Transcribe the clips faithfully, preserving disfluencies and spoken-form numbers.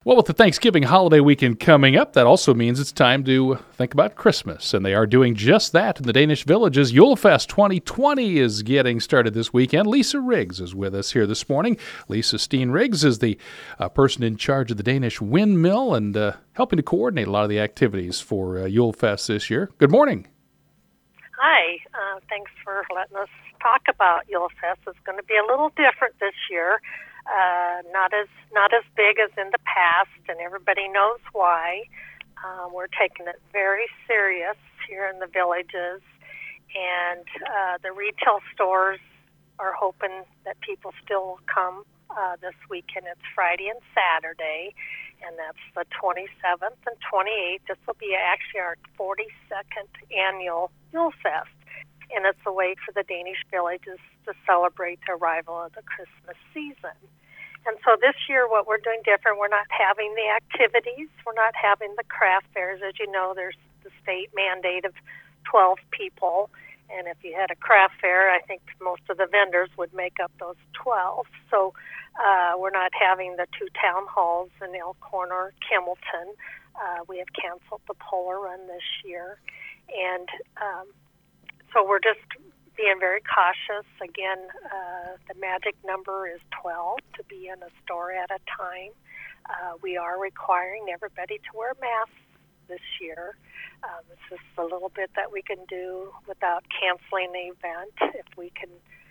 Well, with the Thanksgiving holiday weekend coming up, that also means it's time to think about Christmas. And they are doing just that in the Danish Villages. Julefest twenty twenty is getting started this weekend. Lisa Riggs is with us here this morning. Lisa Steen Riggs is the uh, person in charge of the Danish Windmill and uh, helping to coordinate a lot of the activities for uh, Julefest this year. Good morning. Hi. Uh, thanks for letting us talk about Julefest. It's going to be a little different this year. Uh, not as not as big as in the past, and everybody knows why. Uh, we're taking it very serious here in the villages, and uh, the retail stores are hoping that people still come uh, this weekend. It's Friday and Saturday, and that's the twenty-seventh and twenty-eighth. This will be actually our forty-second annual Julefest, and it's a way for the Danish villages to celebrate the arrival of the Christmas season. And so this year what we're doing different, we're not having the activities, we're not having the craft fairs. As you know, there's the state mandate of twelve people, and if you had a craft fair, I think most of the vendors would make up those twelve. So uh, we're not having the two town halls in Elkhorn or Kimmelton. Uh, we have canceled the Polar Run this year. And um, so we're just being very cautious. Again, uh, the magic number is twelve to be in a store at a time. Uh, we are requiring everybody to wear masks this year. Um, it's just a little bit that we can do without canceling the event. If we can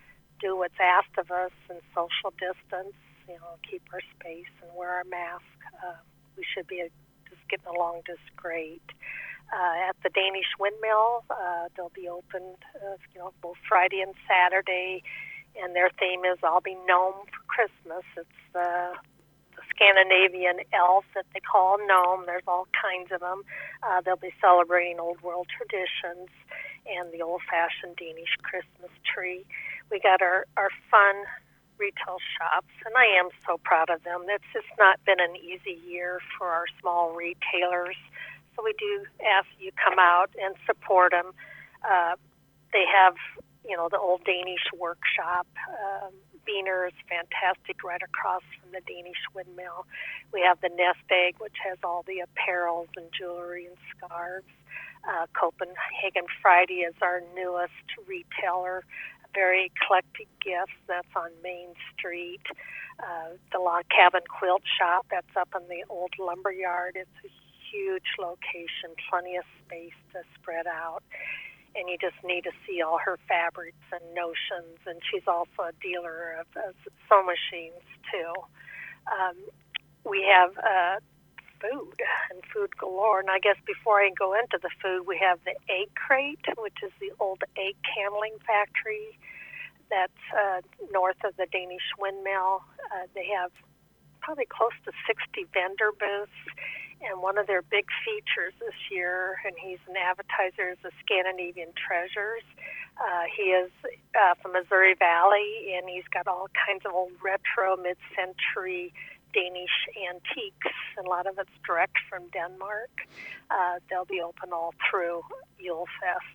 do what's asked of us and social distance, you know, keep our space and wear our mask, uh, we should be just getting along just great. Uh, at the Danish Windmill, uh, they'll be open, uh, you know, both Friday and Saturday, and their theme is "I'll be gnome for Christmas." It's uh, the Scandinavian elf that they call gnome. There's all kinds of them. Uh, they'll be celebrating old world traditions and the old-fashioned Danish Christmas tree. We got our our fun retail shops, and I am so proud of them. It's just not been an easy year for our small retailers. So we do ask you come out and support them. Uh, they have, you know, the Old Danish Workshop. Um, Beaner is fantastic right across from the Danish Windmill. We have the Nest Egg, which has all the apparels and jewelry and scarves. Uh, Copenhagen Friday is our newest retailer. Very eclectic gifts. That's on Main Street. Uh, the Log Cabin Quilt Shop, that's up in the old lumber yard. It's a huge location, plenty of space to spread out, and you just need to see all her fabrics and notions. And she's also a dealer of uh, sewing machines too. Um, we have uh, food and food galore, and I guess before I go into the food, we have the Egg Crate, which is the old egg handling factory that's uh, north of the Danish Windmill. Uh, they have probably close to sixty vendor booths. And one of their big features this year, and he's an advertiser, is the Scandinavian Treasures. Uh, he is uh, from Missouri Valley, and he's got all kinds of old retro mid-century Danish antiques, and a lot of it's direct from Denmark. Uh, they'll be open all through Julefest.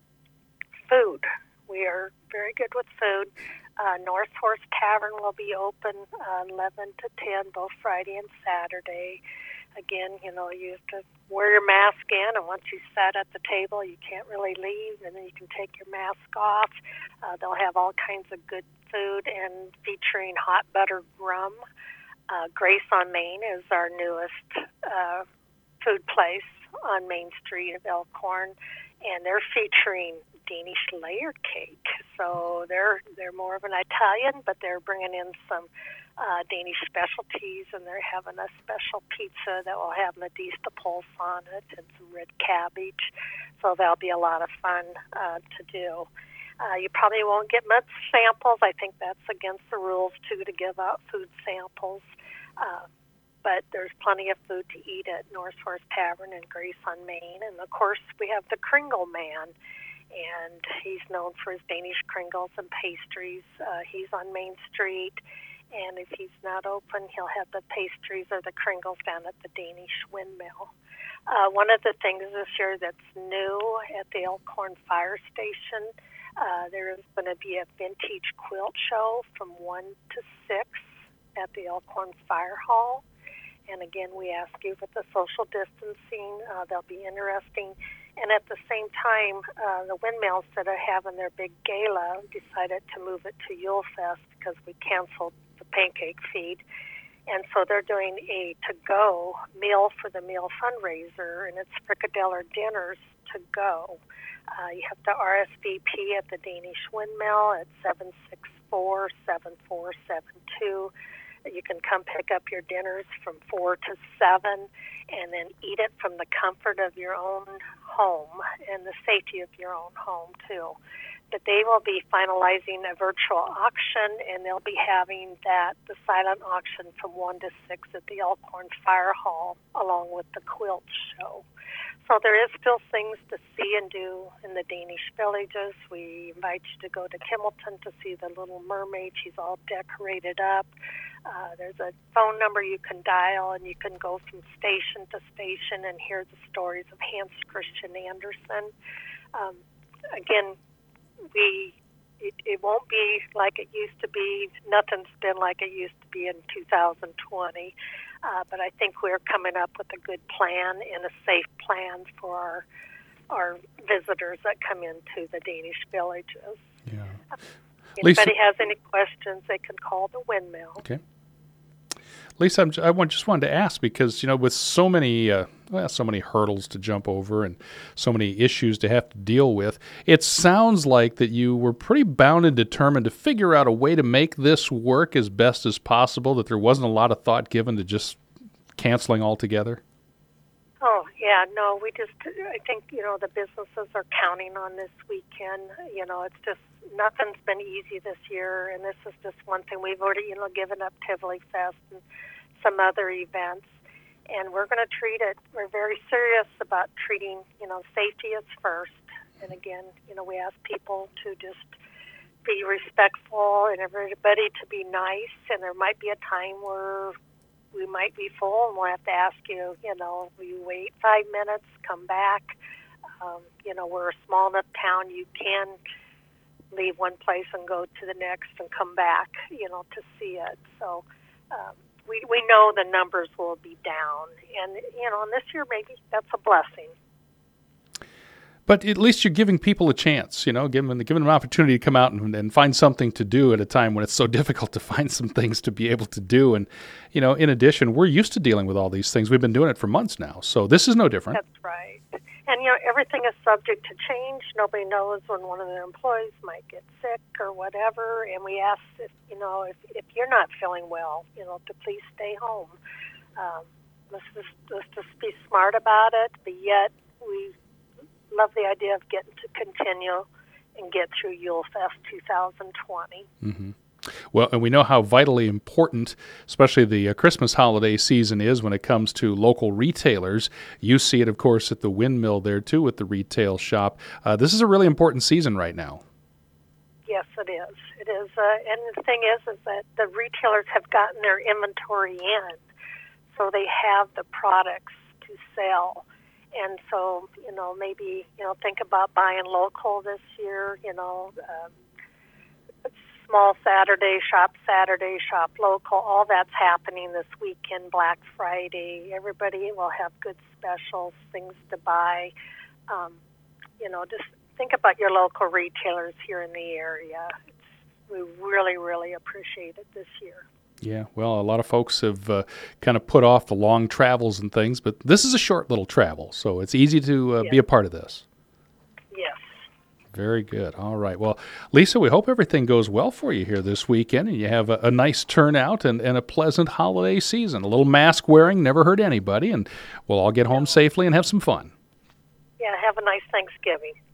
Food. We are very good with food. Uh, North Horse Tavern will be open uh, eleven to ten, both Friday and Saturday. Again, you know, you have to wear your mask in, and once you sat at the table, you can't really leave, and then you can take your mask off. Uh, they'll have all kinds of good food and featuring hot buttered rum. Uh, Grace on Main is our newest uh, food place on Main Street of Elkhorn, and they're featuring Danish layered cake. So they're they're more of an Italian, but they're bringing in some uh, Danish specialties, and they're having a special pizza that will have Medisterpulse on it and some red cabbage. So that'll be a lot of fun uh, to do. Uh, you probably won't get much samples. I think that's against the rules, too, to give out food samples. Uh, but there's plenty of food to eat at North Horse Tavern and Grace on Main. And, of course, we have the Kringle Man, and he's known for his Danish kringles and pastries. Uh, he's on Main Street, and if he's not open, he'll have the pastries or the kringles down at the Danish Windmill. Uh, one of the things this year that's new at the Elkhorn Fire Station, uh, there is going to be a vintage quilt show from one to six at the Elkhorn Fire Hall. And again, we ask you with the social distancing, uh, they'll be interesting. And at the same time, uh, the windmills that are having their big gala decided to move it to Yule Fest because we canceled the pancake feed. And so they're doing a to-go meal for the meal fundraiser, and it's frikadeller dinners to go. Uh, you have to R S V P at the Danish Windmill at seven six four, seven four seven two. You can come pick up your dinners from four to seven and then eat it from the comfort of your own home and the safety of your own home, too. But they will be finalizing a virtual auction, and they'll be having that, the silent auction from one to six at the Elkhorn Fire Hall, along with the quilt show. So there is still things to see and do in the Danish villages. We invite you to go to Kimmelton to see the Little Mermaid. She's all decorated up. Uh, there's a phone number you can dial, and you can go from station to station and hear the stories of Hans Christian Andersen. Um, again, we it, it won't be like it used to be. Nothing's been like it used to be in two thousand twenty. Uh, but I think we're coming up with a good plan and a safe plan for our our visitors that come into the Danish villages. Yeah. If Lisa, anybody has any questions, they can call the windmill. Okay. Lisa, I'm, I want- just wanted to ask because, you know, with so many, uh, well, so many hurdles to jump over and so many issues to have to deal with, it sounds like that you were pretty bound and determined to figure out a way to make this work as best as possible, that there wasn't a lot of thought given to just canceling altogether. Oh, yeah, no, we just, I think, you know, the businesses are counting on this weekend. You know, it's just, nothing's been easy this year, and this is just one thing. We've already, you know, given up Tivoli Fest and some other events, and we're going to treat it, we're very serious about treating, you know, safety is first. And again, you know, we ask people to just be respectful and everybody to be nice, and there might be a time where we might be full and we'll have to ask you, you know, will you wait five minutes, come back? Um, you know, we're a small enough town, you can leave one place and go to the next and come back, you know, to see it. So um, we we know the numbers will be down. And, you know, and this year maybe that's a blessing. But at least you're giving people a chance, you know, giving them, giving them an opportunity to come out and, and find something to do at a time when it's so difficult to find some things to be able to do. And, you know, in addition, we're used to dealing with all these things. We've been doing it for months now. So this is no different. That's right. And, you know, everything is subject to change. Nobody knows when one of their employees might get sick or whatever. And we ask, if, you know, if, if you're not feeling well, you know, to please stay home. Um, let's, just, let's just be smart about it, but yet we love the idea of getting to continue and get through Yule Fest two thousand twenty. Mm-hmm. Well, and we know how vitally important, especially the uh, Christmas holiday season is when it comes to local retailers. You see it, of course, at the windmill there, too, with the retail shop. Uh, this is a really important season right now. Yes, it is. It is. Uh, and the thing is, is that the retailers have gotten their inventory in, so they have the products to sell. And so, you know, maybe, you know, think about buying local this year, you know, um, small Saturday, shop Saturday, shop local. All that's happening this weekend, Black Friday. Everybody will have good specials, things to buy. Um, you know, just think about your local retailers here in the area. It's, we really, really appreciate it this year. Yeah, well, a lot of folks have uh, kind of put off the long travels and things, but this is a short little travel, so it's easy to uh, yes. be a part of this. Yes. Very good. All right. Well, Lisa, we hope everything goes well for you here this weekend and you have a, a nice turnout and, and a pleasant holiday season. A little mask wearing never hurt anybody, and we'll all get home safely and have some fun. Yeah, have a nice Thanksgiving.